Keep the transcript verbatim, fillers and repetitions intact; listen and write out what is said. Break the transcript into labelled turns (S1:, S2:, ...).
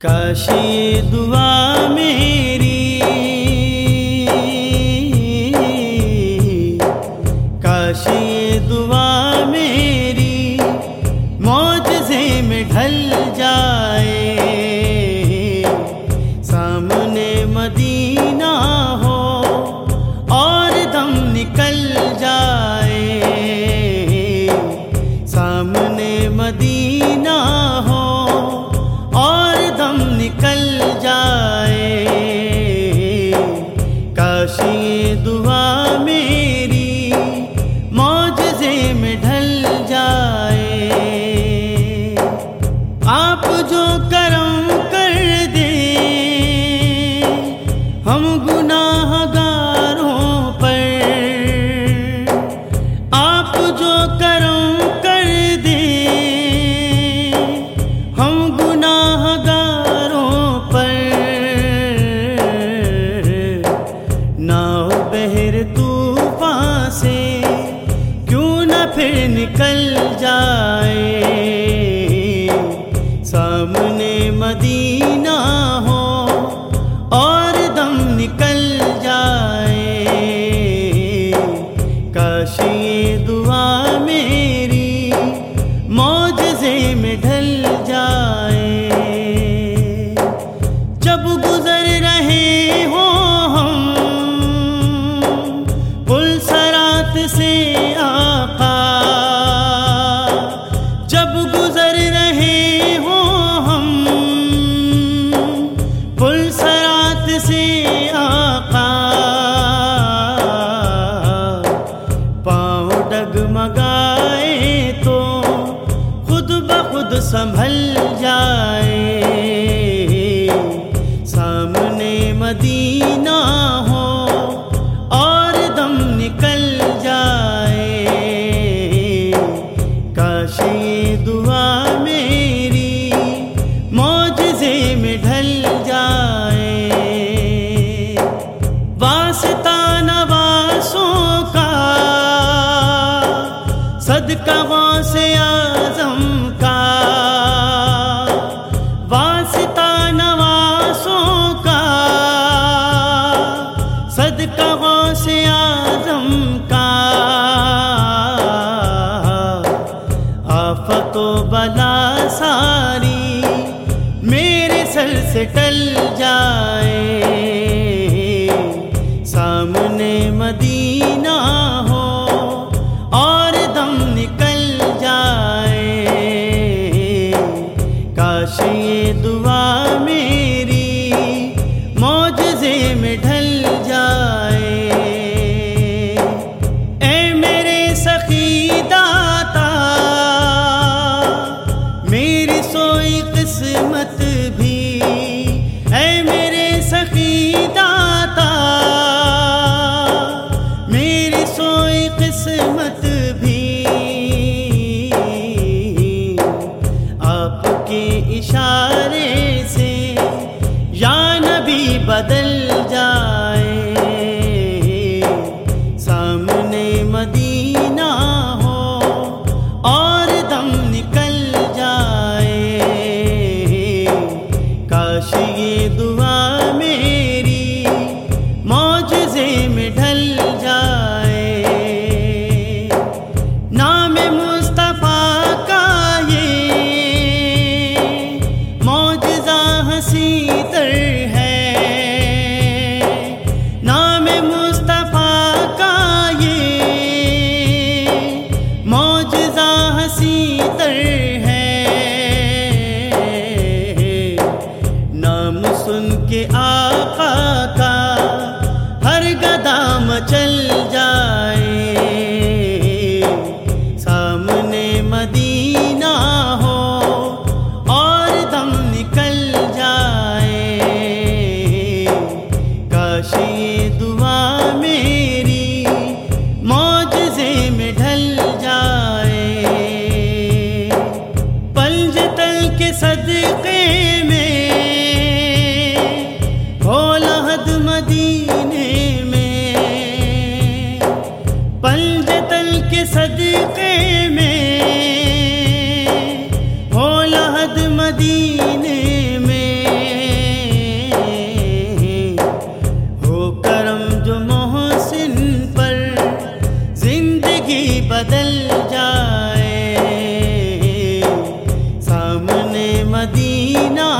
S1: काश ये दुआ मेरी, काश ये दुआ मेरी मौजज़े में ढल जाए। सामने मदीना हो और दम निकल जाए। सामने मदीना हो और दम निकल जाए। काश ये दुआ मेरी मौजज़े में ढल जाए। आप जो करम कर दे हम गुनाहगारों पर, आप जो करम कर दे हम गुनाहगारों पर। नाव बहर तूफान से क्यों न फिर निकल जाए। सामने मदीना हो और दम निकल जाए। काश ये दुआ मेरी मौजज़े में ढल जाए। जब गुजर रहे हो हम पुल सरात से आका, जब गुजर रहे हो हम पुल सरात से आका, पाँव डगमगाए तो खुद ब खुद संभल जाए। सामने मदीना हो और दम निकल जाए। काश ये दुआ मेरी मौजज़े में ढल जाए। वास्ता नवासों का सदका गौसे आज़म का, वास्ता नवासों का सदका गौसे आज़म का। आफतो बला सारी मेरे सर से टल जाए। सामने मदीना हो और दम निकल जाए। काश ये दुआ मेरी मौजज़े में ढल जाए। ऐ मेरे सखी दाता मेरी सोई किस्मत भी, ऐ मेरे सखी दाता मेरी सोई किस्मत भी। आपके इशारे से या नबी बदल जाए। सामने मदीना हो और दम निकल जाए। काश ये दुआ मेरी मौजज़े में ढल जाए। नाम मुस्तफ़ा का ये मौजज़ा हसी तर है। नाम मुस्तफ़ा का ये मौजज़ा हसी तर है। नाम सुन के आका का हर गदा मचल जाए। सामने मदीना हो और दम निकल जाए। काश ये दुआ मेरी मौजज़े में ढल जाए। पलजतल के सदक़े में हो लहज़ मीना